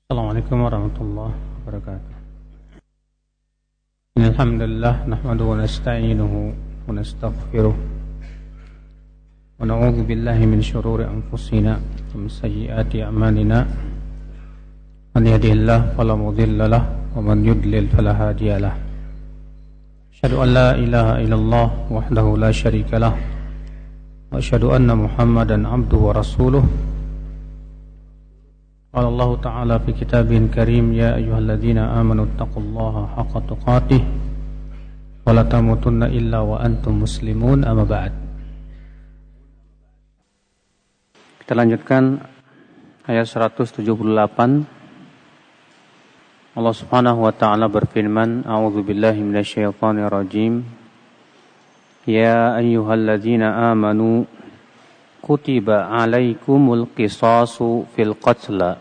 Assalamualaikum warahmatullahi wabarakatuh. Alhamdulillah nahmaduhu wa nasta'inuhu wa nastaghfiruh wa na'udzu billahi min shururi anfusina wa min sayyiati a'malina. Man yahdihillahu fala mudilla lahu wa man yudlil fala hadiya lahu. Asyhadu an la ilaha illallah wahdahu la syarika lah wa asyhadu anna Muhammadan abduhu wa rasuluh. Qala Allah Ta'ala fi kitabihil karim ya ayyuhalladzina amanu taqullaha haqqa tuqatih wa la tamutunna illa wa antum muslimun amma ba'd. Kita lanjutkan ayat 178. Allah Subhanahu wa Ta'ala berfirman, A'udzu billahi minasyaitonir rajim. Ya ayyuhalladzina amanu kutiba alaikumul qisasu fil qatla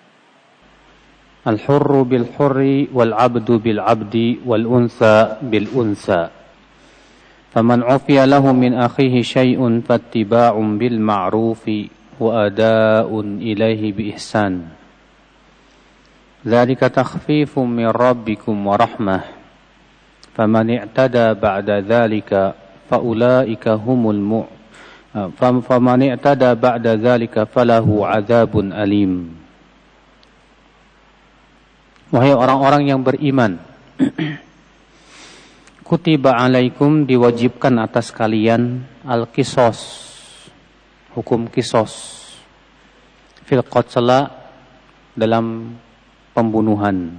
al-hurru bil hurri wal 'abdu bil 'abdi wal untha bil untha faman 'ufiya lahu min akhihi syai'un fattiba'un bil ma'rufi wa ada'un ilaihi bi ihsan dzalika takhfifun min rabbikum wa rahmah faman i'tada ba'da dzalika faulaika humul faman i'tada ba'da dzalika falahu 'adzabun alim. Wahai orang-orang yang beriman, kutiba alaikum, diwajibkan atas kalian al-qisas, hukum qisas fil qatla, dalam pembunuhan.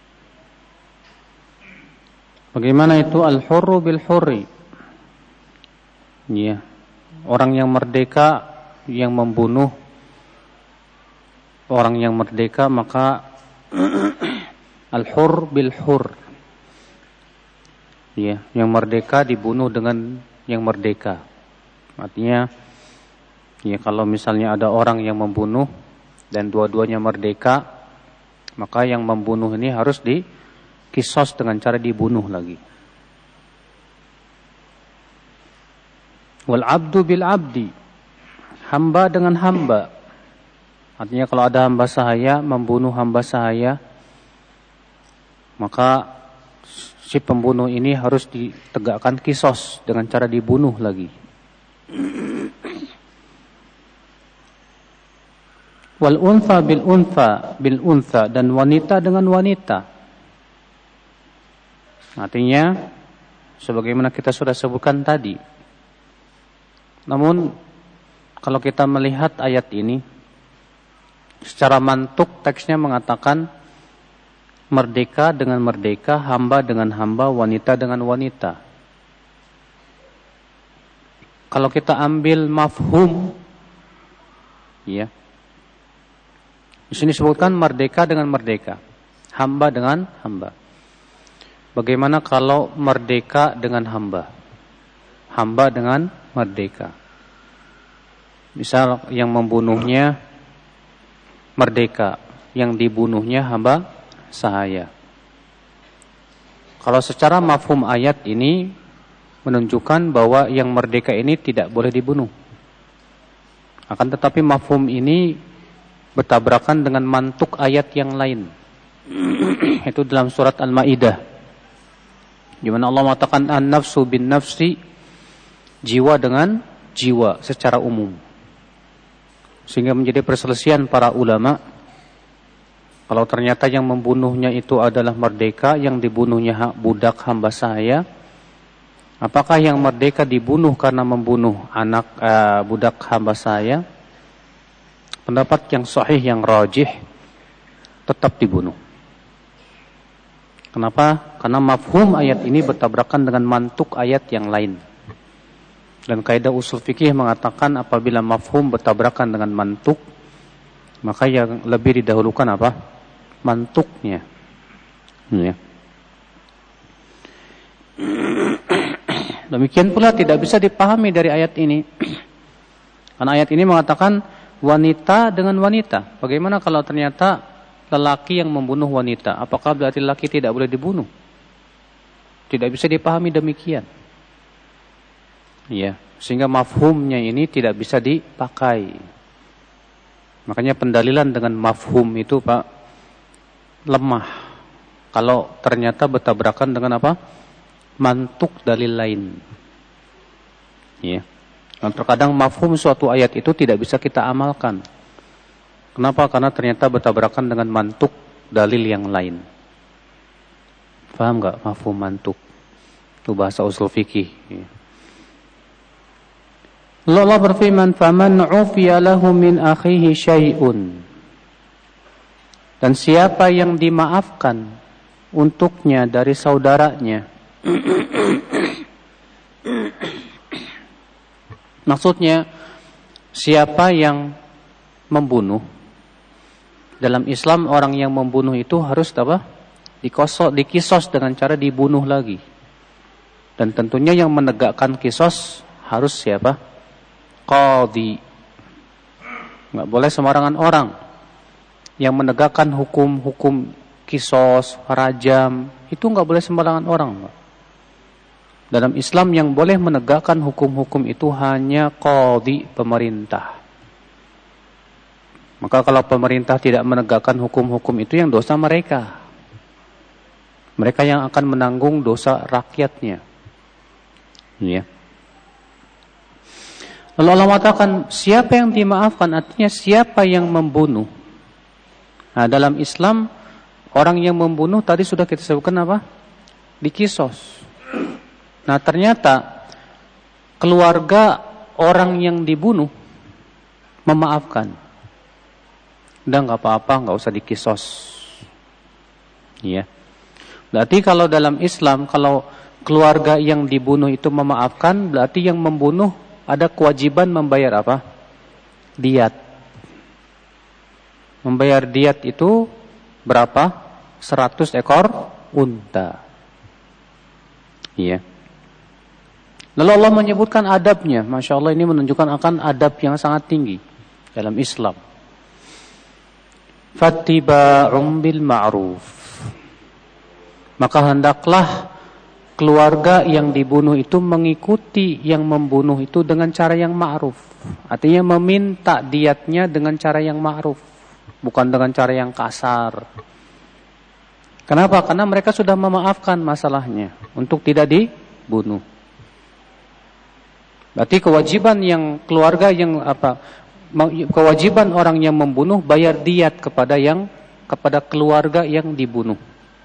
Bagaimana itu al-hurru bil hurri? Ya, orang yang merdeka yang membunuh orang yang merdeka, maka al-hur bil hur. Ya, yang merdeka dibunuh dengan yang merdeka. Artinya, ya kalau misalnya ada orang yang membunuh dan dua-duanya merdeka, maka yang membunuh ini harus diqisas dengan cara dibunuh lagi. Wal abdu bil abdi, hamba dengan hamba. Artinya kalau ada hamba sahaya membunuh hamba sahaya, maka si pembunuh ini harus ditegakkan qisas dengan cara dibunuh lagi. Wal untha bil untha, dan wanita dengan wanita. Artinya sebagaimana kita sudah sebutkan tadi. Namun kalau kita melihat ayat ini secara mantuk, teksnya mengatakan merdeka dengan merdeka, hamba dengan hamba, wanita dengan wanita. Kalau kita ambil mafhum, ya, di sini disebutkan merdeka dengan merdeka, hamba dengan hamba. Bagaimana kalau merdeka dengan hamba, hamba dengan merdeka? Misal yang membunuhnya merdeka, yang dibunuhnya hamba sahaya. Kalau secara mafhum ayat ini menunjukkan bahwa yang merdeka ini tidak boleh dibunuh. Akan tetapi mafhum ini bertabrakan dengan mantuk ayat yang lain. Itu dalam surat Al-Maidah, di mana Allah mengatakan an-nafsu bin nafsi, jiwa dengan jiwa secara umum. Sehingga menjadi perselisihan para ulama, kalau ternyata yang membunuhnya itu adalah merdeka, yang dibunuhnya budak hamba sahaya, apakah yang merdeka dibunuh karena membunuh anak budak hamba sahaya? Pendapat yang sahih, yang rajih, tetap dibunuh. Kenapa? Karena mafhum ayat ini bertabrakan dengan mantuk ayat yang lain. Dan kaidah usul fikih mengatakan apabila mafhum bertabrakan dengan mantuk, maka yang lebih didahulukan apa? Mantuknya. Ya. Demikian pula tidak bisa dipahami dari ayat ini. Karena ayat ini mengatakan wanita dengan wanita. Bagaimana kalau ternyata lelaki yang membunuh wanita? Apakah berarti lelaki tidak boleh dibunuh? Tidak bisa dipahami demikian. Ya, sehingga mafhumnya ini tidak bisa dipakai. Makanya pendalilan dengan mafhum itu, Pak, lemah kalau ternyata bertabrakan dengan apa? Mantuk dalil lain. Ya. Dan terkadang mafhum suatu ayat itu tidak bisa kita amalkan. Kenapa? Karena ternyata bertabrakan dengan mantuk dalil yang lain. Paham enggak mafhum mantuk? Itu bahasa usul fikih. Ya. Allah berfirman, "Faman 'ufiya lahu min akhihi syai'un." Dan siapa yang dimaafkan untuknya dari saudaranya. Maksudnya, siapa yang membunuh. Dalam Islam orang yang membunuh itu harus apa? Dikisos dengan cara dibunuh lagi. Dan tentunya yang menegakkan kisos harus siapa? Qadhi. Enggak boleh sembarangan orang. Yang menegakkan hukum kisos, rajam, itu enggak boleh sembarangan orang. Dalam Islam yang boleh menegakkan hukum-hukum itu hanya qadhi, pemerintah. Maka kalau pemerintah tidak menegakkan hukum-hukum itu yang dosa mereka. Mereka yang akan menanggung dosa rakyatnya. Ya. Lalu Allah mengatakan siapa yang dimaafkan, artinya siapa yang membunuh. Nah, dalam Islam orang yang membunuh tadi sudah kita sebutkan apa? Dikisos. Nah, ternyata keluarga orang yang dibunuh memaafkan. Udah enggak apa-apa, enggak usah dikisos. Iya. Berarti kalau dalam Islam kalau keluarga yang dibunuh itu memaafkan, berarti yang membunuh ada kewajiban membayar apa? Diat. Membayar diat itu berapa? 100 ekor unta. Iya. Lalu Allah menyebutkan adabnya. Masya Allah, ini menunjukkan akan adab yang sangat tinggi dalam Islam. Fattiba'um bil ma'ruf. Maka hendaklah keluarga yang dibunuh itu mengikuti yang membunuh itu dengan cara yang ma'ruf. Artinya meminta diatnya dengan cara yang ma'ruf, bukan dengan cara yang kasar. Kenapa? Karena mereka sudah memaafkan masalahnya untuk tidak dibunuh. Berarti kewajiban yang keluarga yang kewajiban orang yang membunuh bayar diat kepada keluarga yang dibunuh.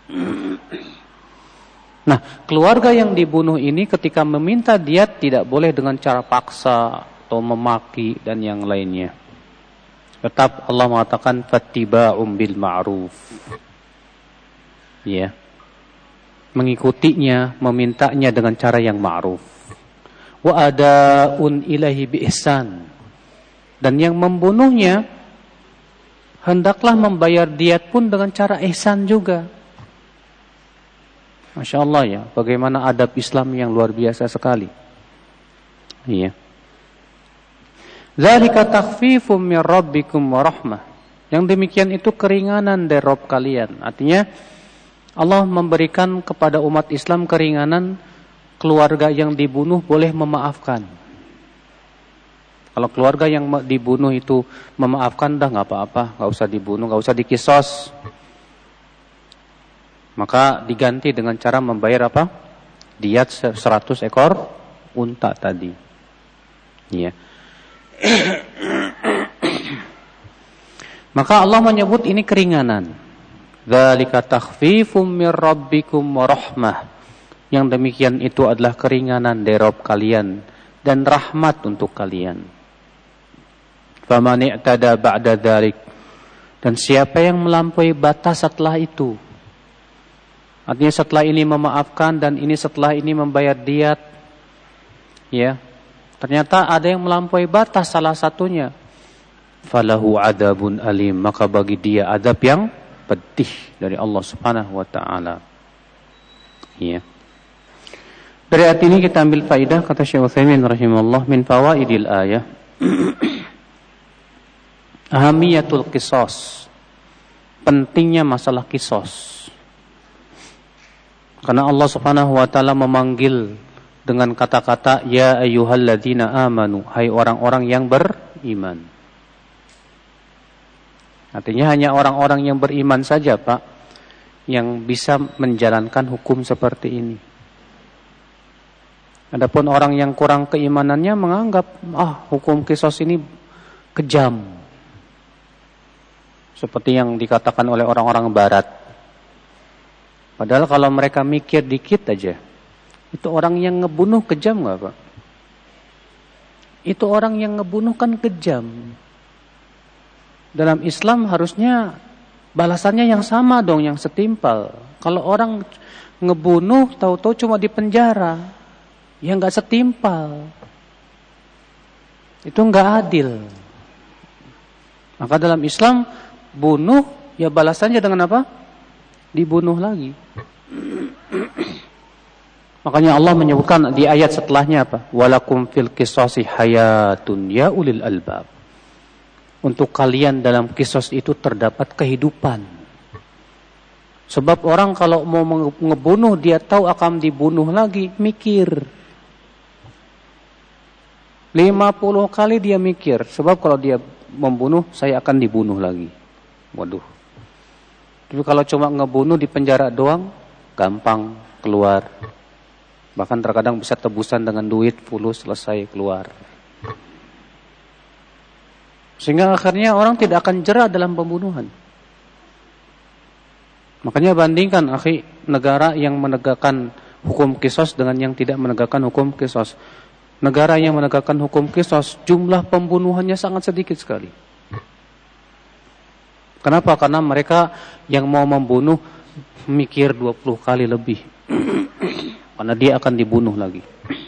Nah, keluarga yang dibunuh ini ketika meminta diat tidak boleh dengan cara paksa atau memaki dan yang lainnya. Tetap Allah mengatakan fattiba'um bil ma'ruf. Ya. Mengikutinya, memintanya dengan cara yang ma'ruf. Wa ada'un ilahi bi ihsan. Dan yang membunuhnya hendaklah membayar diat pun dengan cara ihsan juga. Masya Allah ya, bagaimana adab Islam yang luar biasa sekali. Iya. Dzalika takhfifum min rabbikum wa rahmah. Yang demikian itu keringanan dari Rabb kalian. Artinya Allah memberikan kepada umat Islam keringanan, keluarga yang dibunuh boleh memaafkan. Kalau keluarga yang dibunuh itu memaafkan, dah nggak apa-apa, nggak usah dibunuh, nggak usah dikisos. Maka diganti dengan cara membayar apa? Diat 100 ekor unta tadi. Ya. Maka Allah menyebut ini keringanan. Dzalika takhfifum mir rabbikum wa rahmah. Yang demikian itu adalah keringanan dari Rabb kalian dan rahmat untuk kalian. Faman i'tada ba'da dzalik. Dan siapa yang melampaui batas setelah itu? Artinya setelah ini memaafkan dan ini setelah ini membayar diat. Ya. Ternyata ada yang melampaui batas salah satunya. Falahu adabun alim, maka bagi dia adab yang pedih dari Allah Subhanahu wa taala. Ya. Dari ayat ini kita ambil faidah kata Syekh Utsaimin rahimahullah min fawaidil ayah. Ahamiyatul qisas. Pentingnya masalah qisas. Karena Allah Subhanahu wa taala memanggil dengan kata-kata ya ayyuhalladzina amanu, hai orang-orang yang beriman. Artinya hanya orang-orang yang beriman saja, Pak, yang bisa menjalankan hukum seperti ini. Adapun orang yang kurang keimanannya menganggap hukum qisas ini kejam. Seperti yang dikatakan oleh orang-orang barat. Padahal kalau mereka mikir dikit aja, itu orang yang ngebunuh kejam enggak, Pak? Itu orang yang ngebunuh kan kejam. Dalam Islam harusnya balasannya yang sama dong, yang setimpal. Kalau orang ngebunuh tahu-tahu cuma di penjara, ya enggak setimpal. Itu enggak adil. Maka dalam Islam bunuh ya balasannya dengan apa? Dibunuh lagi. Makanya Allah menyebutkan di ayat setelahnya apa? Walakum fil qisasi hayatun ya ulil albab. Untuk kalian dalam qisas itu terdapat kehidupan. Sebab orang kalau mau ngebunuh dia tahu akan dibunuh lagi, mikir. 50 kali dia mikir. Sebab kalau dia membunuh, saya akan dibunuh lagi. Waduh. Tapi kalau cuma ngebunuh di penjara doang, gampang keluar. Bahkan terkadang bisa tebusan dengan duit, fulus, selesai keluar. Sehingga akhirnya orang tidak akan jera dalam pembunuhan. Makanya bandingkan, akhi, negara yang menegakkan hukum qisas dengan yang tidak menegakkan hukum qisas. Negara yang menegakkan hukum qisas, jumlah pembunuhannya sangat sedikit sekali. Kenapa? Karena mereka yang mau membunuh mikir 20 kali lebih. Karena dia akan dibunuh lagi.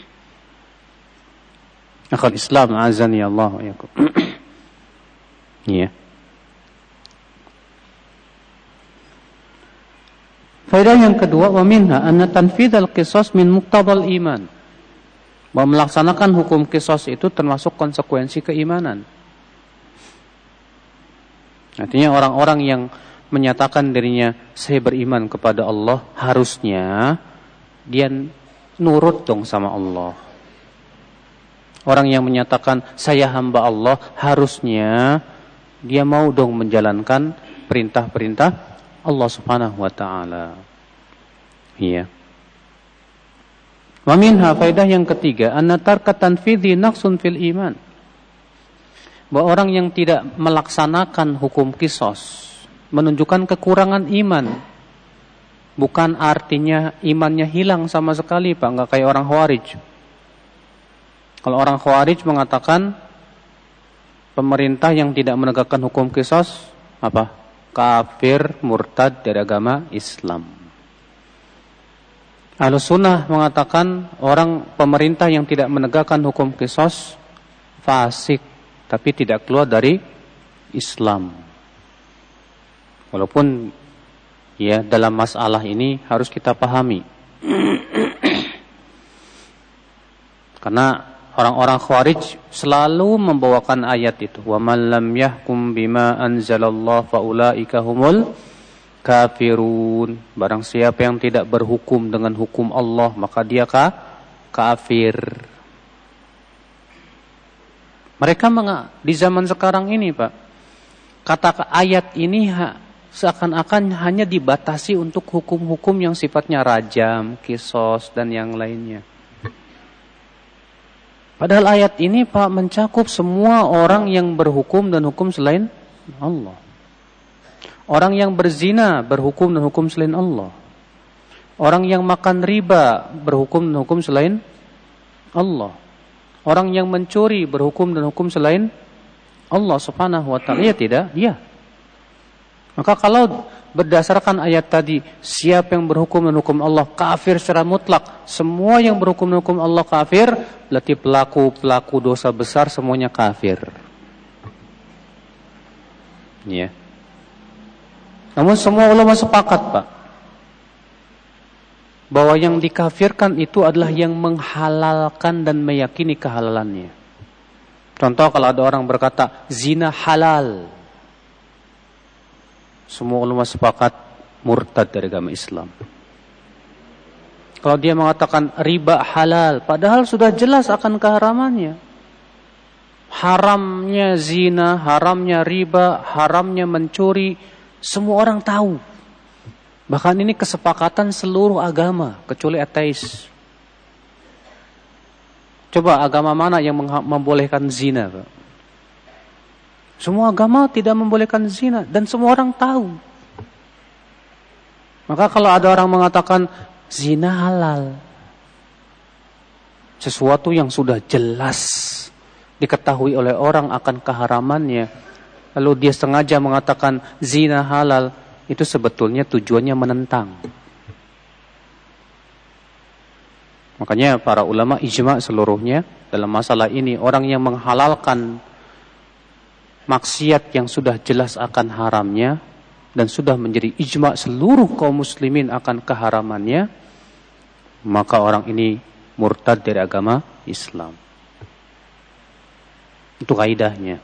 Akhal Islam azani Allah wa yakum. Iya. Faedah yang kedua, wa minha anna tanfidhal qisas min muqtadal iman. Bahwa melaksanakan hukum qisas itu termasuk konsekuensi keimanan. Artinya orang-orang yang menyatakan dirinya saya beriman kepada Allah, harusnya dia nurut dong sama Allah. Orang yang menyatakan saya hamba Allah, harusnya dia mau dong menjalankan perintah-perintah Allah Subhanahu wa taala. Iya. Wa minha faedah yang ketiga, anna tarka tanfidhi naqsun fil iman. Bahwa orang yang tidak melaksanakan hukum qisas menunjukkan kekurangan iman. Bukan artinya imannya hilang sama sekali, Pak, enggak kayak orang Khawarij. Kalau orang Khawarij mengatakan pemerintah yang tidak menegakkan hukum qisas apa? Kafir, murtad dari agama Islam. Ahlussunnah mengatakan orang pemerintah yang tidak menegakkan hukum qisas fasik, tapi tidak keluar dari Islam. Walaupun ya dalam masalah ini harus kita pahami. Karena orang-orang Khawarij selalu membawakan ayat itu, wa man lam yahkum bima anzalallah faulaika humul kafirun. Barang siapa yang tidak berhukum dengan hukum Allah, maka dia kafir. Mereka di zaman sekarang ini, Pak, kata ayat ini seakan-akan hanya dibatasi untuk hukum-hukum yang sifatnya rajam, qisas dan yang lainnya. Padahal ayat ini, Pak, mencakup semua orang yang berhukum dan hukum selain Allah. Orang yang berzina berhukum dan hukum selain Allah. Orang yang makan riba berhukum dan hukum selain Allah. Orang yang mencuri berhukum dan hukum selain Allah Subhanahu wa ta'ala. Ya tidak? Ya. Maka kalau berdasarkan ayat tadi, siapa yang berhukum dan hukum Allah kafir secara mutlak, semua yang berhukum dan hukum Allah kafir, berarti pelaku dosa besar semuanya kafir. Ya. Namun semua ulama sepakat, Pak, bahwa yang dikafirkan itu adalah yang menghalalkan dan meyakini kehalalannya. Contoh, kalau ada orang berkata zina halal, semua ulama sepakat murtad dari agama Islam. Kalau dia mengatakan riba halal, padahal sudah jelas akan keharamannya. Haramnya zina, haramnya riba, haramnya mencuri, semua orang tahu. Bahkan ini kesepakatan seluruh agama kecuali ateis. Coba agama mana yang membolehkan zina, Pak? Semua agama tidak membolehkan zina dan semua orang tahu. Maka kalau ada orang mengatakan zina halal, sesuatu yang sudah jelas diketahui oleh orang akan keharamannya, lalu dia sengaja mengatakan zina halal, itu sebetulnya tujuannya menentang. Makanya para ulama ijma seluruhnya dalam masalah ini, orang yang menghalalkan maksiat yang sudah jelas akan haramnya dan sudah menjadi ijma seluruh kaum muslimin akan keharamannya, maka orang ini murtad dari agama Islam. Itu kaidahnya.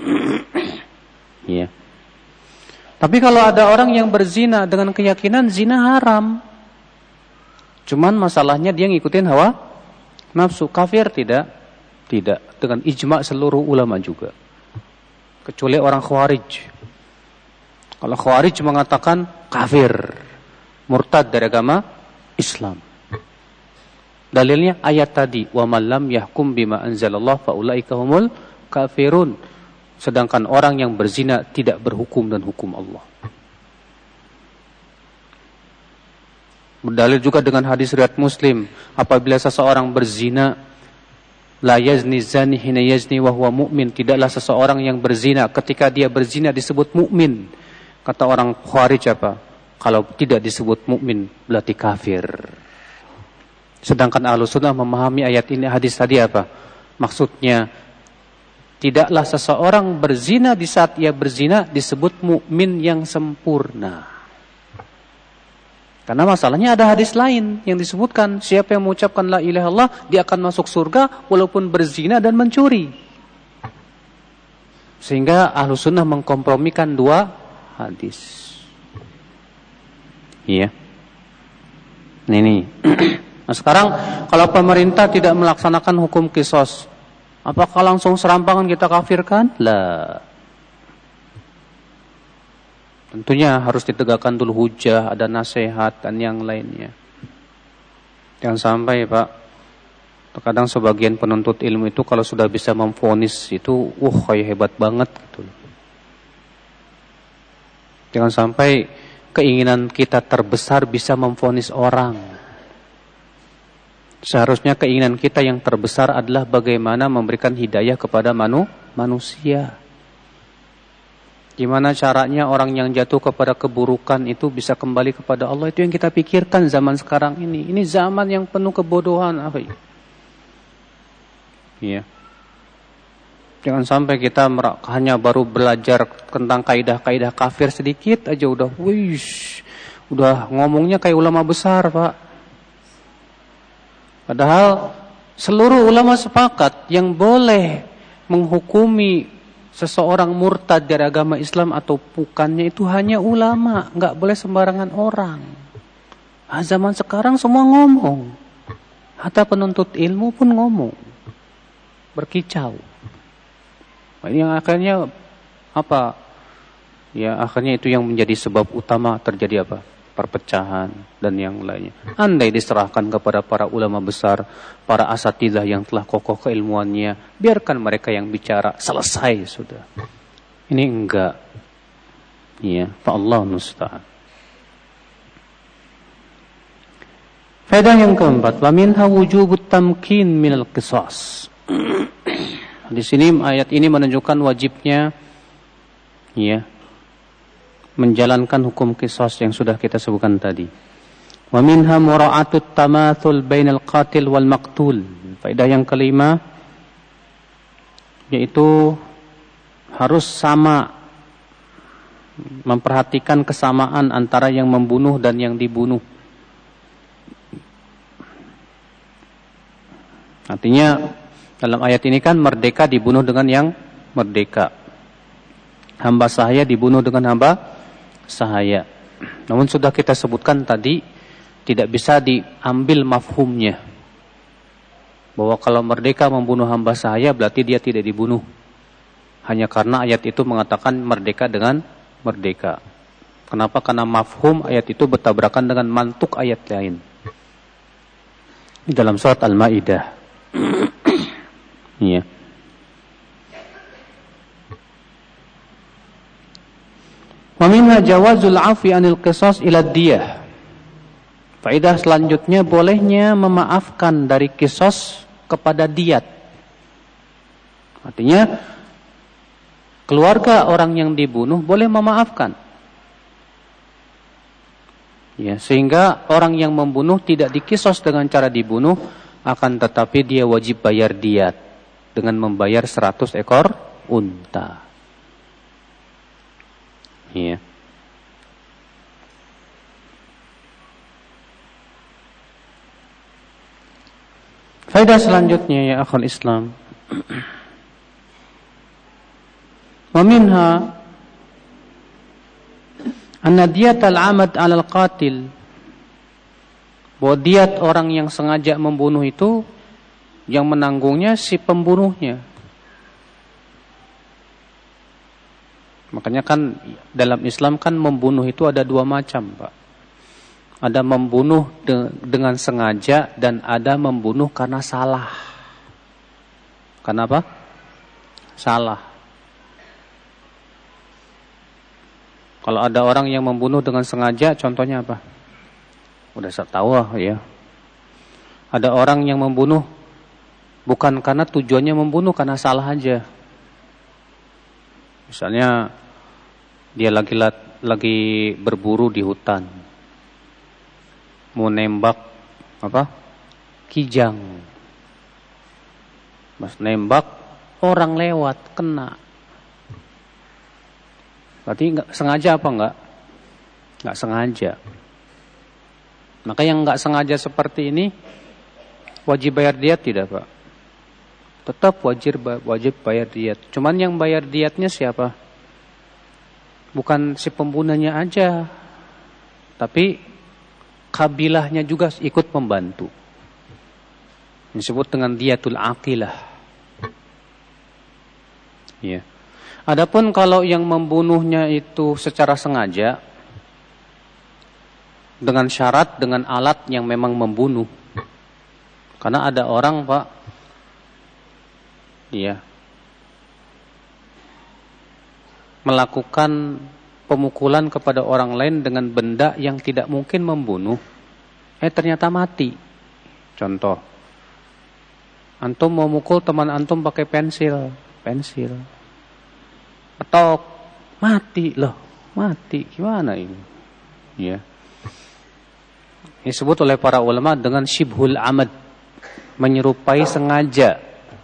Ya. Tapi kalau ada orang yang berzina dengan keyakinan zina haram, cuman masalahnya dia ngikutin hawa nafsu, kafir tidak? Tidak, dengan ijma seluruh ulama juga. Kecuali orang Khawarij. Kalau Khawarij mengatakan kafir, murtad dari agama Islam. Dalilnya ayat tadi, wa man lam yahkum bima anzalallah fa ulaika humul kafirun. Sedangkan orang yang berzina tidak berhukum dan hukum Allah. Berdalil juga dengan hadis riwayat Muslim, apabila seseorang berzina, la yazni zani hina yazni wa huwa mu'min, tidaklah seseorang yang berzina ketika dia berzina disebut mukmin. Kata orang Khawarij apa? Kalau tidak disebut mukmin berarti kafir. Sedangkan Ahlussunnah memahami ayat ini, hadis tadi apa? Maksudnya tidaklah seseorang berzina di saat ia berzina disebut mukmin yang sempurna. Karena masalahnya ada hadis lain yang disebutkan, siapa yang mengucapkan la ilaha illallah dia akan masuk surga walaupun berzina dan mencuri. Sehingga Ahlussunnah mengkompromikan dua hadis. Iya. Ini. Nah, sekarang kalau pemerintah tidak melaksanakan hukum qisas, apakah langsung serampangan kita kafirkan? Lah. Tentunya harus ditegakkan dulu hujah, ada nasihat dan yang lainnya. Jangan sampai, Pak, terkadang sebagian penuntut ilmu itu kalau sudah bisa memvonis itu, kayak hebat banget gitu. Jangan sampai keinginan kita terbesar bisa memvonis orang. Seharusnya keinginan kita yang terbesar adalah bagaimana memberikan hidayah kepada manusia. Gimana caranya orang yang jatuh kepada keburukan itu bisa kembali kepada Allah, itu yang kita pikirkan zaman sekarang ini. Ini zaman yang penuh kebodohan, akhi. Iya. Jangan sampai kita hanya baru belajar tentang kaidah-kaidah kafir sedikit aja udah ngomongnya kayak ulama besar, Pak. Padahal seluruh ulama sepakat yang boleh menghukumi seseorang murtad dari agama Islam atau bukannya itu hanya ulama, nggak boleh sembarangan orang. Zaman sekarang semua ngomong, hatta penuntut ilmu pun ngomong, berkicau. Yang akhirnya apa? Ya akhirnya itu yang menjadi sebab utama terjadi apa? Perpecahan dan yang lainnya. Andai diserahkan kepada para ulama besar, para asatidzah yang telah kokoh keilmuannya, biarkan mereka yang bicara, selesai sudah. Ini enggak. Ya, fa Allah musta'an. Faedah yang keempat, wa minha wujubut tamkin minal qisas. Di sini ayat ini menunjukkan wajibnya menjalankan hukum qisas yang sudah kita sebutkan tadi. Wa minha mura'atut tamathul bainal qatil wal maqtul. Faedah yang kelima yaitu harus sama, memperhatikan kesamaan antara yang membunuh dan yang dibunuh. Artinya dalam ayat ini kan merdeka dibunuh dengan yang merdeka, hamba sahaya dibunuh dengan hamba sahaya. Namun sudah kita sebutkan tadi, tidak bisa diambil mafhumnya bahwa kalau merdeka membunuh hamba sahaya berarti dia tidak dibunuh, hanya karena ayat itu mengatakan merdeka dengan merdeka. Kenapa? Karena mafhum ayat itu bertabrakan dengan mantuk ayat lain. Di dalam surat Al-Maidah. Iya. Wa minha jawazul 'afwi 'anil qisas ila diyah. Faedah selanjutnya bolehnya memaafkan dari qisas kepada diyat. Artinya keluarga orang yang dibunuh boleh memaafkan. Ya, sehingga orang yang membunuh tidak dikisos dengan cara dibunuh, akan tetapi dia wajib bayar diyat dengan membayar 100 ekor unta. Ya. Faedah selanjutnya ya akhul Islam. Wa minha anna diyatal 'amad 'alal qatil. Bahwa diat orang yang sengaja membunuh itu yang menanggungnya si pembunuhnya. Makanya kan dalam Islam kan membunuh itu ada dua macam, Pak. Ada membunuh dengan sengaja dan ada membunuh karena salah. Kenapa? Salah. Kalau ada orang yang membunuh dengan sengaja, contohnya apa? Udah saya tahu ya. Ada orang yang membunuh bukan karena tujuannya membunuh, karena salah aja. Misalnya dia lagi berburu di hutan, mau nembak apa? Kijang. Mas nembak, orang lewat kena. Berarti enggak sengaja apa enggak? Enggak sengaja. Maka yang enggak sengaja seperti ini wajib bayar diyat tidak, Pak? Tetap wajib bayar diyat. Cuman yang bayar diyatnya siapa? Bukan si pembunuhnya aja, tapi kabilahnya juga ikut membantu. Disebut dengan diyatul aqilah. Ya. Adapun kalau yang membunuhnya itu secara sengaja dengan syarat, dengan alat yang memang membunuh. Karena ada orang, Pak, iya, melakukan pemukulan kepada orang lain dengan benda yang tidak mungkin membunuh, ternyata mati. Contoh, antum mau mukul teman antum pakai pensil, petok, mati loh, mati, gimana ini? Ya, disebut oleh para ulama dengan syibhul amad, menyerupai sengaja,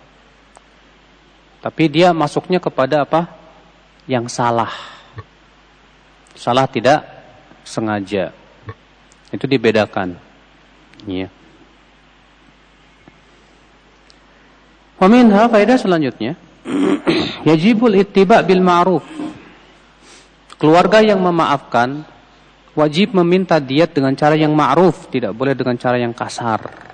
tapi dia masuknya kepada apa? Yang salah. Salah tidak sengaja. Itu dibedakan. Ya. Wa minha faedah selanjutnya, yajibul ittiba' bil ma'ruf. Keluarga yang memaafkan wajib meminta diyat dengan cara yang ma'ruf, tidak boleh dengan cara yang kasar.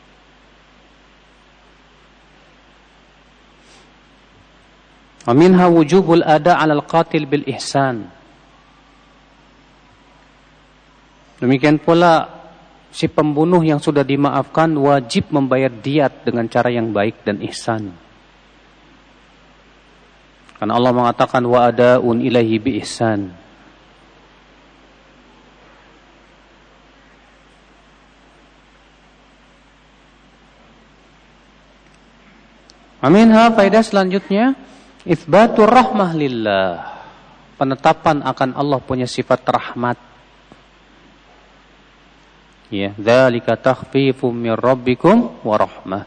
Wa minha wujubul ada 'alal qatil bil ihsan. Demikian pula si pembunuh yang sudah dimaafkan wajib membayar diyat dengan cara yang baik dan ihsan. Karena Allah mengatakan wa ada'un ilaihi bi ihsan. Aminha faedah selanjutnya, itsbatur rahmah lillah. Penetapan akan Allah punya sifat rahmat. Ya, dzalika takhfifum mir rabbikum wa rahmah.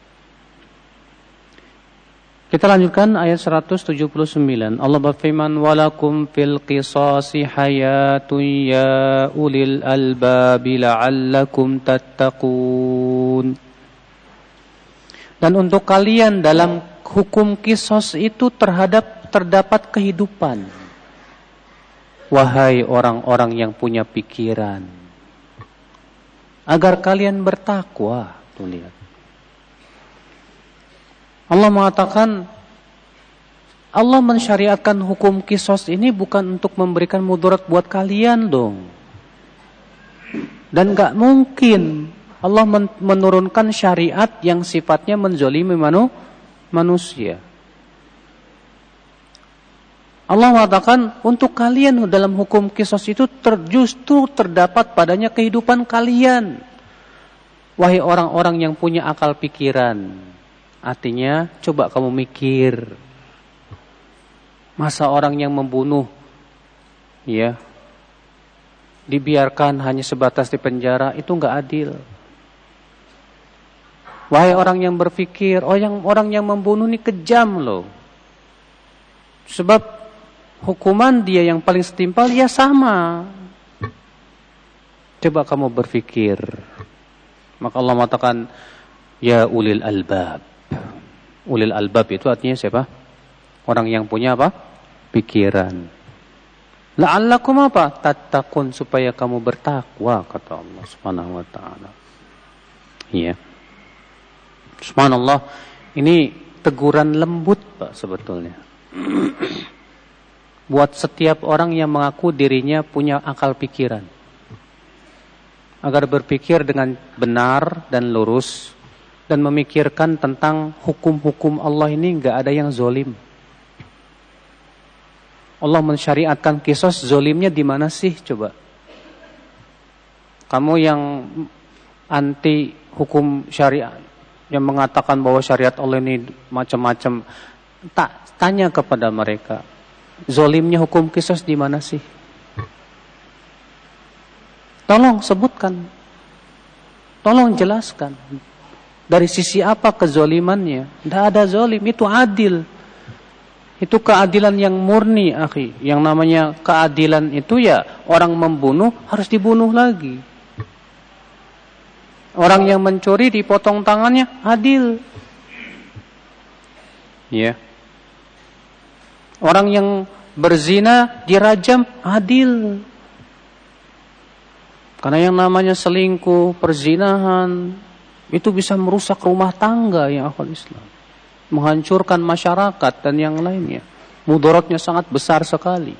Kita lanjutkan ayat 179. Allah berfirman, walakum fil qisasi hayatun ya ulil albabi la'allakum tattaqun. Dan untuk kalian dalam hukum kisos itu terdapat kehidupan. Wahai orang-orang yang punya pikiran, agar kalian bertakwa. Tuh lihat. Allah mengatakan Allah mensyariatkan hukum qisas ini bukan untuk memberikan mudarat buat kalian dong. Dan gak mungkin Allah menurunkan syariat yang sifatnya menzalimi manusia. Allah mengatakan untuk kalian dalam hukum qisas itu justru terdapat padanya kehidupan kalian. Wahai orang-orang yang punya akal pikiran. Artinya coba kamu mikir. Masa orang yang membunuh ya dibiarkan hanya sebatas di penjara, itu enggak adil. Wahai orang yang berpikir, orang yang membunuh ini kejam loh. Sebab hukuman dia yang paling setimpal ya sama. Coba kamu berpikir. Maka Allah mengatakan, ya ulil albab. Ulil albab itu artinya siapa? Orang yang punya apa? Pikiran. La'allakum apa? Tattaqun, supaya kamu bertakwa, kata Allah Subhanahu wa taala. Iya. Subhanallah, ini teguran lembut, Pak, sebetulnya. Buat setiap orang yang mengaku dirinya punya akal pikiran. Agar berpikir dengan benar dan lurus dan memikirkan tentang hukum-hukum Allah ini enggak ada yang zalim. Allah mensyariatkan qisas, zalimnya di mana sih coba? Kamu yang anti hukum syariat, yang mengatakan bahwa syariat Allah ini macam-macam, tanya kepada mereka, zalimnya hukum qisas di mana sih? Tolong sebutkan. Tolong jelaskan. Dari sisi apa kezalimannya? Tidak ada zalim, itu adil. Itu keadilan yang murni, akhi. Yang namanya keadilan itu ya orang membunuh harus dibunuh lagi. Orang yang mencuri dipotong tangannya, adil. Ya. Orang yang berzina dirajam, adil. Karena yang namanya selingkuh, perzinahan, itu bisa merusak rumah tangga yang akal Islam. Menghancurkan masyarakat dan yang lainnya. Mudaratnya sangat besar sekali.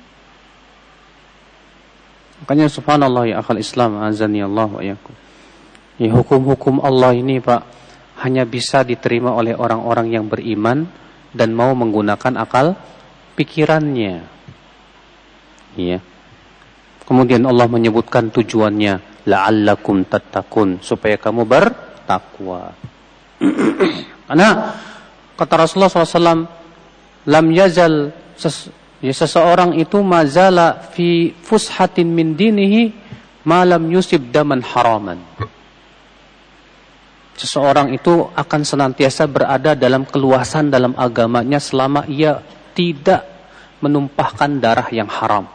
Makanya subhanallah ya akal Islam, azani Allah wa iyyakum. Ya, hukum-hukum Allah ini Pak, hanya bisa diterima oleh orang-orang yang beriman dan mau menggunakan akal pikirannya. Ya. Kemudian Allah menyebutkan tujuannya, la'allakum tattaqun, supaya kamu bertakwa. Karena kata Rasulullah SAW, lam yazal, seseorang itu mazala fi fushatin min dinihi ma lam yusib daman haraman. Seseorang itu akan senantiasa berada dalam keluasan dalam agamanya selama ia tidak menumpahkan darah yang haram.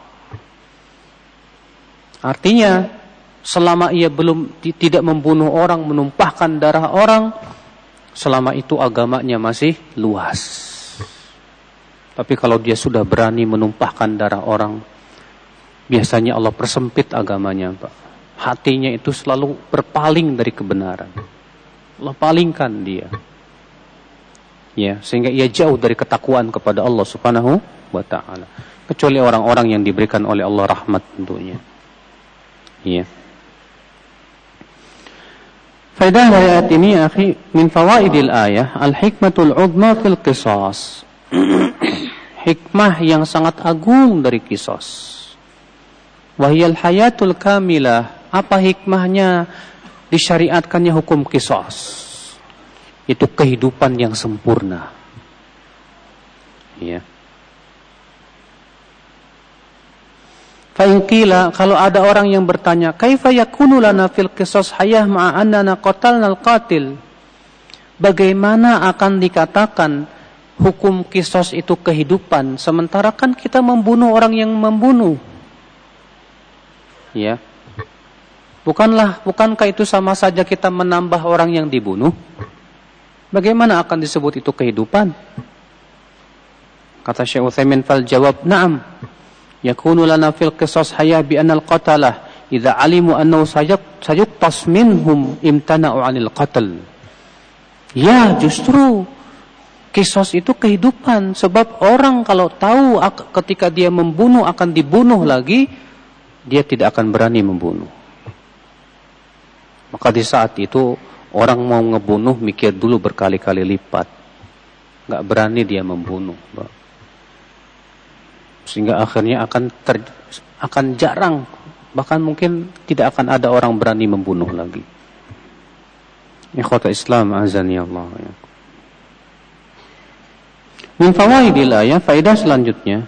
Artinya, selama ia tidak membunuh orang, menumpahkan darah orang, selama itu agamanya masih luas. Tapi kalau dia sudah berani menumpahkan darah orang, biasanya Allah persempit agamanya, Pak. Hatinya itu selalu berpaling dari kebenaran. Allah palingkan dia. Ya, sehingga ia jauh dari ketakwaan kepada Allah Subhanahu wa taala. Kecuali orang-orang yang diberikan oleh Allah rahmat tentunya. Ya. Faedah dari ayat ini, akhi, min fawaidil ayah, al-hikmatul 'uzma fil qisas. Hikmah yang sangat agung dari qisas. Wa hiyal hayatul kamilah. Apa hikmahnya disyariatkannya hukum qisas? Itu kehidupan yang sempurna. Ya. Fa'inqila, kalau ada orang yang bertanya, kaifa yakunu lana fil qisas hayah ma'a annana qatalna al-qatil? Bagaimana akan dikatakan hukum qisas itu kehidupan sementara kan kita membunuh orang yang membunuh? Ya. Bukankah itu sama saja kita menambah orang yang dibunuh? Bagaimana akan disebut itu kehidupan? Kata Syekh Utsaimin, fal jawab, na'am. Yakunu lana fil qisas hayah bi anal qatalah idza alimu annahu sayuqtas minhum imtana'u 'anil qatl. Ya, justru Kisos itu kehidupan, sebab orang kalau tahu ketika dia membunuh akan dibunuh lagi, dia tidak akan berani membunuh. Maka di saat itu orang mau ngebunuh mikir dulu berkali-kali lipat. Gak berani dia membunuh. Sehingga akhirnya akan jarang, bahkan mungkin tidak akan ada orang berani membunuh lagi. Ikhwata Islam azani Allah. Min fawaidil ayat, faedah selanjutnya,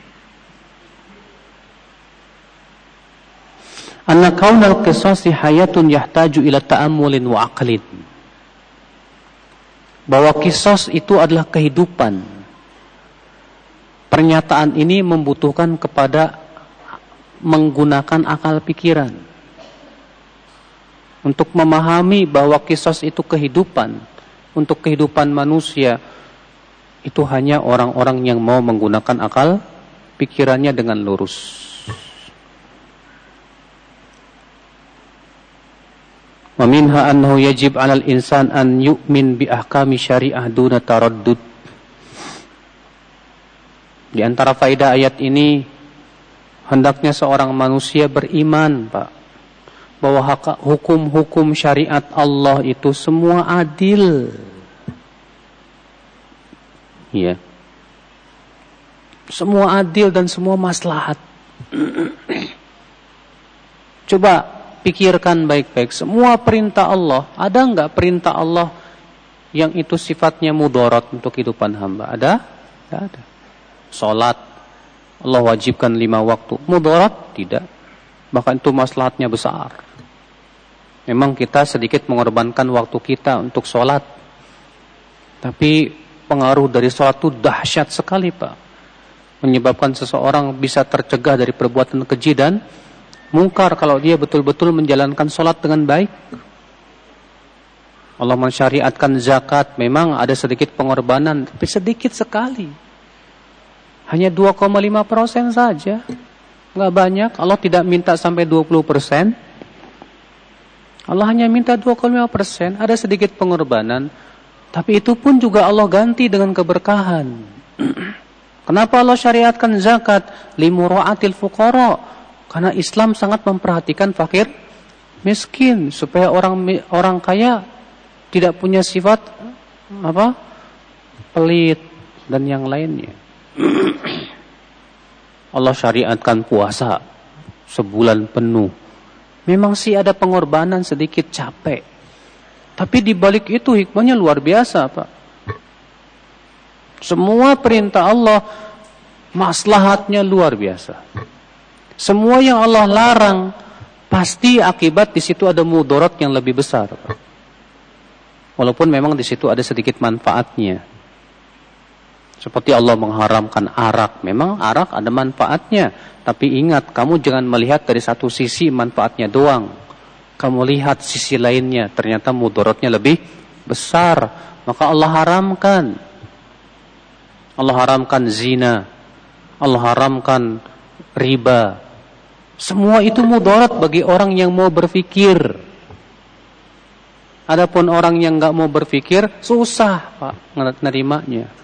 anna kaunal qisasi hayatun yahtaju ila ta'ammulin wa aqlin. Bahwa kisos itu adalah kehidupan. Pernyataan ini membutuhkan kepada menggunakan akal pikiran. Untuk memahami bahwa kisos itu kehidupan, untuk kehidupan manusia, itu hanya orang-orang yang mau menggunakan akal pikirannya dengan lurus. Wa minha annahu yajib 'alal insan an yu'min bi ahkami syariah duna taraddud. Di antara faedah ayat ini, hendaknya seorang manusia beriman, Pak, bahwa hukum-hukum syariat Allah itu semua adil. Ya. Semua adil dan semua maslahat. Coba pikirkan baik-baik. Semua perintah Allah, ada enggak perintah Allah yang itu sifatnya mudarat untuk kehidupan hamba? Ada? Tidak ada. Salat, Allah wajibkan 5 waktu. Mudarat? Tidak. Bahkan itu maslahatnya besar. Memang kita sedikit mengorbankan waktu kita untuk salat. Tapi pengaruh dari salat itu dahsyat sekali, Pak. Menyebabkan seseorang bisa tercegah dari perbuatan keji dan mungkar kalau dia betul-betul menjalankan salat dengan baik. Allah mensyariatkan zakat, memang ada sedikit pengorbanan, tapi sedikit sekali. Hanya 2,5% saja. Enggak banyak. Allah tidak minta sampai 20%. Allah hanya minta 2,5%. Ada sedikit pengorbanan. Tapi itu pun juga Allah ganti dengan keberkahan. Kenapa Allah syariatkan zakat? Limura'atil fuqara. Karena Islam sangat memperhatikan fakir miskin. Supaya orang kaya tidak punya sifat pelit dan yang lainnya. Allah syariatkan puasa sebulan penuh. Memang sih ada pengorbanan sedikit, capek. Tapi di balik itu hikmahnya luar biasa, Pak. Semua perintah Allah maslahatnya luar biasa. Semua yang Allah larang pasti akibat di situ ada mudarat yang lebih besar, Pak. Walaupun memang di situ ada sedikit manfaatnya. Seperti Allah mengharamkan arak. Memang arak ada manfaatnya. Tapi ingat, kamu jangan melihat dari satu sisi manfaatnya doang. Kamu lihat sisi lainnya. Ternyata mudaratnya lebih besar. Maka Allah haramkan. Allah haramkan zina. Allah haramkan riba. Semua itu mudarat bagi orang yang mau berfikir. Adapun orang yang gak mau berfikir, susah, Pak, nerimanya.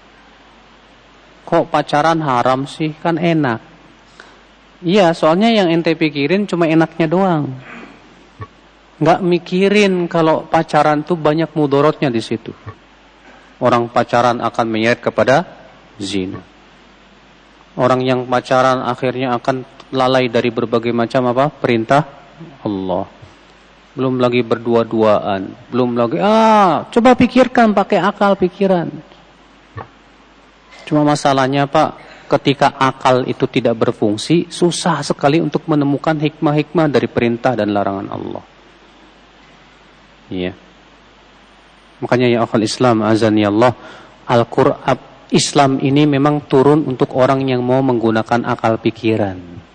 Kok pacaran haram sih? Kan enak. Iya, soalnya yang ente pikirin cuma enaknya doang. Nggak mikirin kalau pacaran tuh banyak mudaratnya di situ. Orang pacaran akan menyeret kepada zina. Orang yang pacaran akhirnya akan lalai dari berbagai macam perintah Allah. Belum lagi berdua-duaan. Belum lagi, coba pikirkan pakai akal pikiran. Cuma masalahnya, Pak, ketika akal itu tidak berfungsi, susah sekali untuk menemukan hikmah-hikmah dari perintah dan larangan Allah. Iya. Makanya ya akhal Islam azani Allah, Al-Qur'an Islam ini memang turun untuk orang yang mau menggunakan akal pikiran.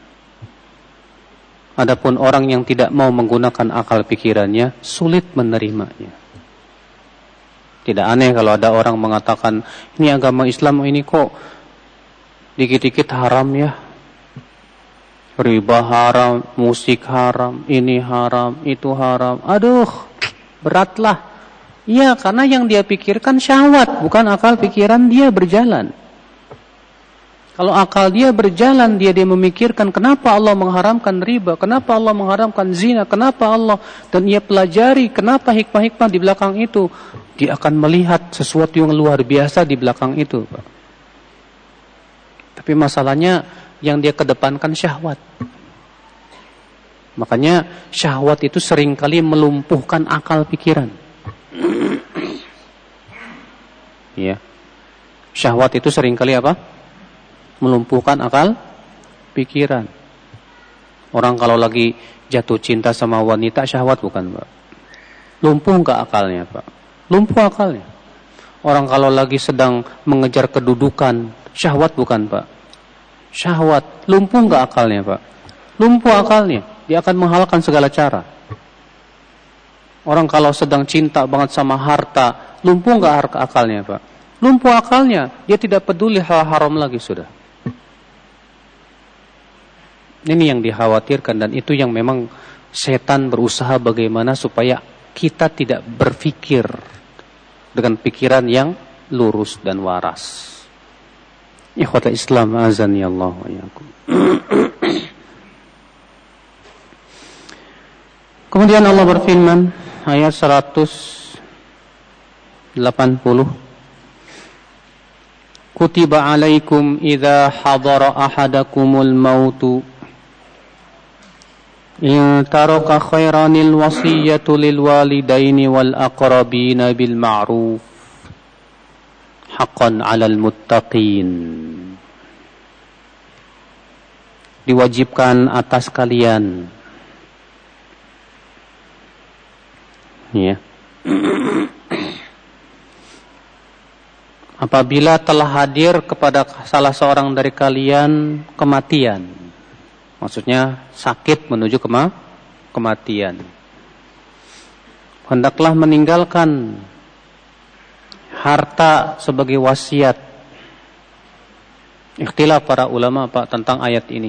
Adapun orang yang tidak mau menggunakan akal pikirannya, sulit menerimanya. Tidak aneh kalau ada orang mengatakan, ini agama Islam ini kok dikit-dikit haram ya. Riba haram, musik haram, ini haram, itu haram. Aduh, beratlah. Iya, karena yang dia pikirkan syahwat, bukan akal pikiran dia berjalan. Kalau akal dia berjalan, dia memikirkan kenapa Allah mengharamkan riba, kenapa Allah mengharamkan zina, kenapa Allah, dan ia pelajari kenapa hikmah-hikmah di belakang itu, dia akan melihat sesuatu yang luar biasa di belakang itu, Pak. Tapi masalahnya yang dia kedepankan syahwat. Makanya syahwat itu seringkali melumpuhkan akal pikiran. Ya. Syahwat itu seringkali apa? Melumpuhkan akal pikiran. Orang kalau lagi jatuh cinta sama wanita, syahwat bukan, Pak? Lumpuh enggak akalnya, Pak? Lumpuh akalnya. Orang kalau lagi sedang mengejar kedudukan, syahwat bukan, Pak? Syahwat. Lumpuh enggak akalnya, Pak? Lumpuh akalnya. Dia akan menghalalkan segala cara. Orang kalau sedang cinta banget sama harta, lumpuh enggak akalnya, Pak? Lumpuh akalnya. Dia tidak peduli hal haram lagi sudah. Ini yang dikhawatirkan, dan itu yang memang setan berusaha bagaimana supaya kita tidak berpikir dengan pikiran yang lurus dan waras. Ikhwatal Islam, azani Allah wa iyyakum. Kemudian Allah berfirman ayat 180, Kutiba alaikum idza hadara ahadakumul mautu in taraka khairanil wasiyatu lil walidaini wal aqrabina bil ma'ruf haqqan 'alal muttaqin. Diwajibkan atas kalian, ya, apabila telah hadir kepada salah seorang dari kalian kematian, maksudnya sakit menuju kematian, hendaklah meninggalkan harta sebagai wasiat. Ikhtilaf para ulama, Pak, tentang ayat ini.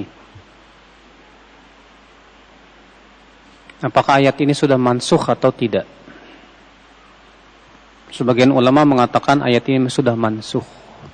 Apakah ayat ini sudah mansukh atau tidak? Sebagian ulama mengatakan ayat ini sudah mansukh.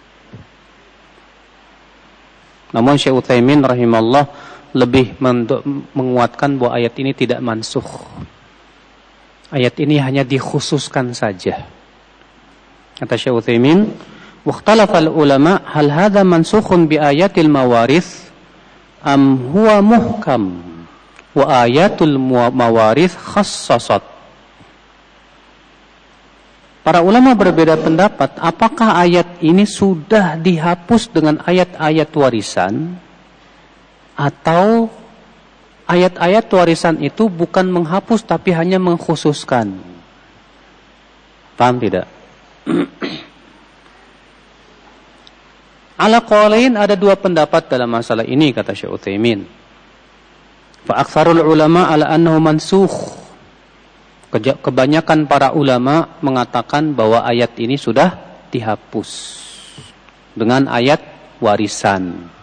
Namun Syekh Utsaimin rahimahullah lebih menguatkan bahwa ayat ini tidak mansukh. Ayat ini hanya dikhususkan saja. Kata Syekh Utsaimin, "Wakhtalafa al-ulama hal hadza mansukhun bi ayatil mawarith am huwa muhkam wa ayatul mawarith khassasat." Para ulama berbeda pendapat, apakah ayat ini sudah dihapus dengan ayat-ayat warisan, atau ayat-ayat warisan itu bukan menghapus tapi hanya mengkhususkan. Paham tidak? Ala qaulain, ada dua pendapat dalam masalah ini, kata Syekh Utsaimin. Fa aktsarul ulama ala annahu mansukh. Kebanyakan para ulama mengatakan bahwa ayat ini sudah dihapus dengan ayat warisan.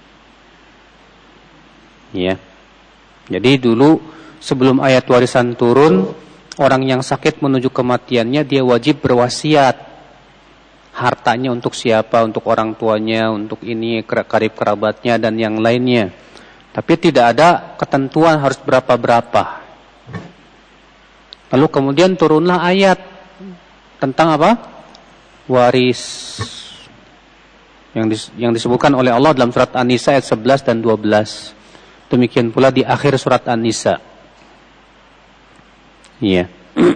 Ya. Jadi dulu sebelum ayat warisan turun, orang yang sakit menuju kematiannya dia wajib berwasiat hartanya untuk siapa, untuk orang tuanya, untuk ini karib kerabatnya dan yang lainnya. Tapi tidak ada ketentuan harus berapa-berapa. Lalu kemudian turunlah ayat tentang apa? Waris. Yang disebutkan oleh Allah dalam surat An-Nisa ayat 11 dan 12. Demikian pula di akhir surat An-Nisa. Iya.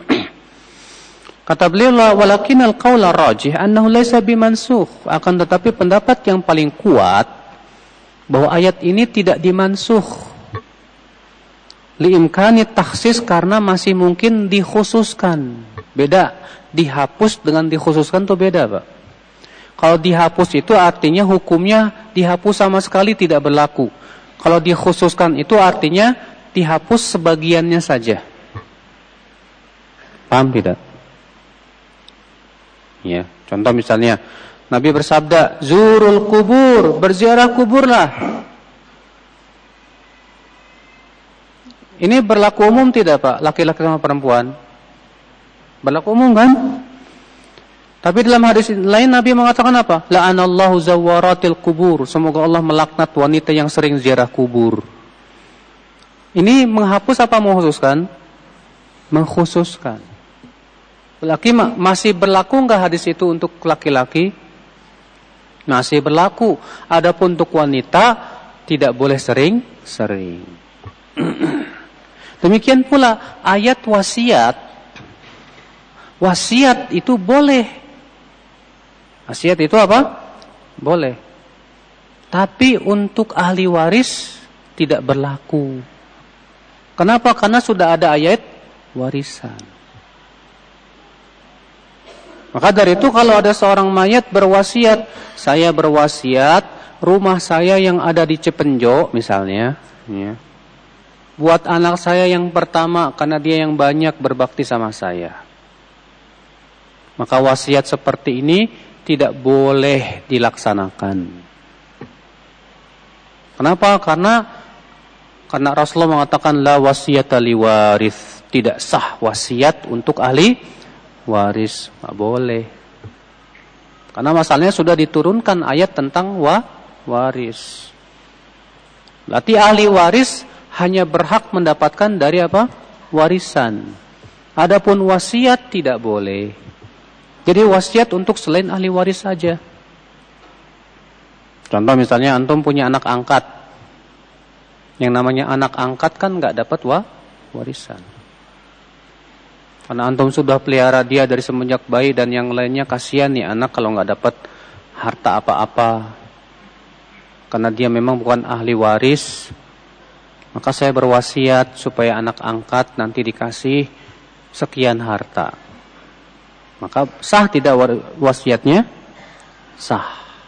Kata beliau, walakinal qaula rajih annahu laysa bimansukh. Akan tetapi pendapat yang paling kuat bahwa ayat ini tidak dimansukh. Liimkani takhsis, karena masih mungkin dikhususkan. Beda, dihapus dengan dikhususkan itu beda, Pak. Kalau dihapus itu artinya hukumnya dihapus sama sekali tidak berlaku. Kalau dikhususkan itu artinya dihapus sebagiannya saja. Paham tidak? Ya, contoh misalnya Nabi bersabda, "Zurul kubur, berziarah kuburlah." Ini berlaku umum tidak, Pak? Laki-laki sama perempuan? Berlaku umum kan? Tapi dalam hadis lain Nabi mengatakan apa? La'anallahu zawaratil kubur. Semoga Allah melaknat wanita yang sering ziarah kubur. Ini menghapus apa mengkhususkan? Mengkhususkan. Laki masih berlaku enggak hadis itu untuk laki-laki? Masih berlaku. Adapun untuk wanita tidak boleh sering-sering. Demikian pula ayat wasiat. Wasiat itu boleh. Wasiat itu apa? Boleh. Tapi untuk ahli waris tidak berlaku. Kenapa? Karena sudah ada ayat warisan. Maka dari itu kalau ada seorang mayat berwasiat, saya berwasiat rumah saya yang ada di Cipenjo misalnya, ya, buat anak saya yang pertama karena dia yang banyak berbakti sama saya. Maka wasiat seperti ini tidak boleh dilaksanakan. Kenapa? Karena Rasulullah mengatakan la wasiyata liwaris, tidak sah wasiat untuk ahli waris, nggak boleh. Karena masalahnya sudah diturunkan ayat tentang waris. Berarti ahli waris hanya berhak mendapatkan dari apa? Warisan. Adapun wasiat tidak boleh. Jadi wasiat untuk selain ahli waris saja. Contoh misalnya antum punya anak angkat. Yang namanya anak angkat kan nggak dapat warisan. Karena antum sudah pelihara dia dari semenjak bayi dan yang lainnya, kasihan nih anak kalau nggak dapat harta apa-apa. Karena dia memang bukan ahli waris. Maka saya berwasiat supaya anak angkat nanti dikasih sekian harta. Maka sah tidak wasiatnya? Sah.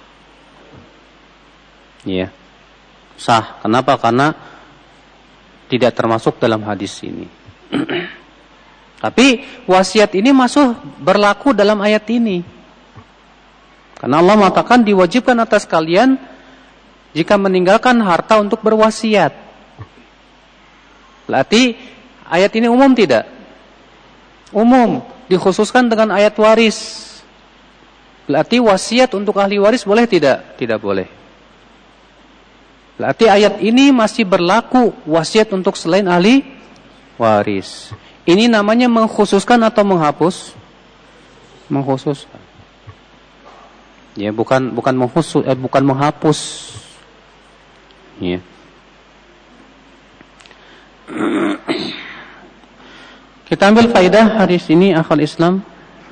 Iya. Sah. Kenapa? Karena tidak termasuk dalam hadis ini. Tapi wasiat ini masuk berlaku dalam ayat ini. Karena Allah mengatakan diwajibkan atas kalian jika meninggalkan harta untuk berwasiat. Berarti ayat ini umum tidak? Umum, dikhususkan dengan ayat waris. Berarti wasiat untuk ahli waris boleh tidak? Tidak boleh. Berarti ayat ini masih berlaku wasiat untuk selain ahli waris. Ini namanya mengkhususkan atau menghapus? Mengkhususkan. Ya, bukan menghapus. Ya. Kita ambil faedah hadis ini akhal Islam.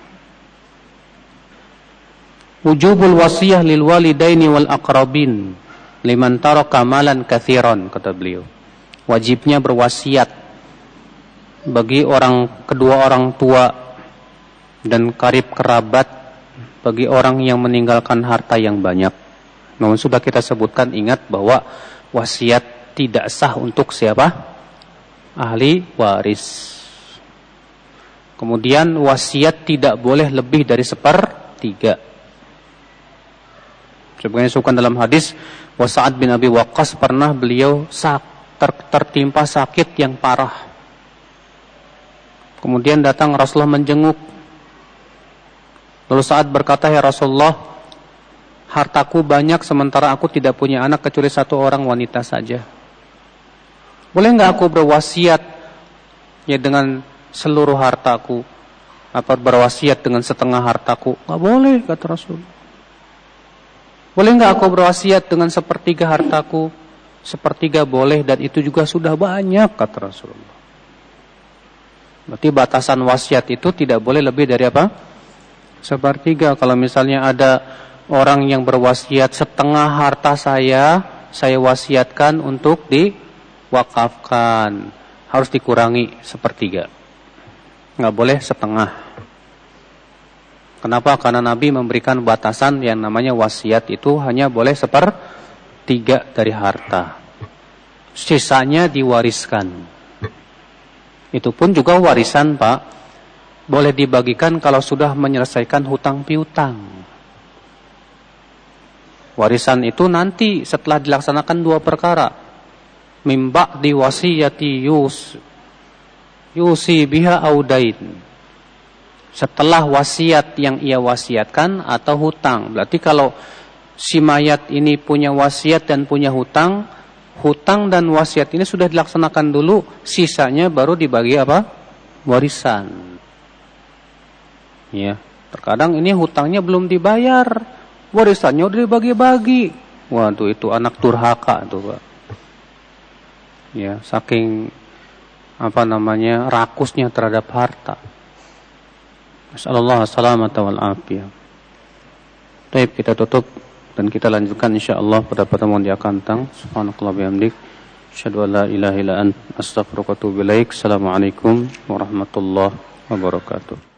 Wujubul wasiyah lil walidaini wal aqrabin liman taraka malan katsiran, kata beliau. Wajibnya berwasiat bagi kedua orang tua dan karib kerabat bagi orang yang meninggalkan harta yang banyak. Namun sudah kita sebutkan, ingat bahwa wasiat tidak sah untuk siapa? Ahli waris. Kemudian wasiat tidak boleh lebih dari 1/3. Sebagaimana disebutkan dalam hadis, Sa'ad bin Abi Waqqas pernah beliau tertimpa sakit yang parah. Kemudian datang Rasulullah menjenguk. Lalu Sa'ad berkata, ya Rasulullah, hartaku banyak sementara aku tidak punya anak kecuali 1 orang wanita saja. Boleh enggak aku berwasiat ya dengan seluruh hartaku? Apa berwasiat dengan setengah hartaku? Enggak boleh, kata Rasul. Boleh enggak aku berwasiat dengan 1/3 hartaku? 1/3 boleh, dan itu juga sudah banyak, kata Rasulullah. Berarti batasan wasiat itu tidak boleh lebih dari apa? 1/3. Kalau misalnya ada orang yang berwasiat setengah harta saya wasiatkan untuk diwakafkan, harus dikurangi 1/3. Nggak boleh setengah. Kenapa? Karena Nabi memberikan batasan yang namanya wasiat itu hanya boleh 1/3 dari harta. Sisanya diwariskan. Itu pun juga warisan, Pak, boleh dibagikan kalau sudah menyelesaikan hutang piutang. Warisan itu nanti setelah dilaksanakan 2 perkara. Mimba di wasiyati yusi biha audain. setelah wasiat yang ia wasiatkan atau hutang. Berarti kalau si mayat ini punya wasiat dan punya hutang, hutang dan wasiat ini sudah dilaksanakan dulu, sisanya baru dibagi apa? Warisan. Ya, terkadang ini hutangnya belum dibayar, warisannya udah dibagi-bagi. Waduh, itu anak durhaka tuh, Pak. Ya, saking rakusnya terhadap harta. Nasallallahu salamata wal afiyah. Baik, kita tutup dan kita lanjutkan insyaallah pada pertemuan yang akan datang. Subhanallahi bihamdik, asyhadu an la ilaha illa anta, astaghfiruka wa atubu ilaik. Assalamualaikum warahmatullahi wabarakatuh.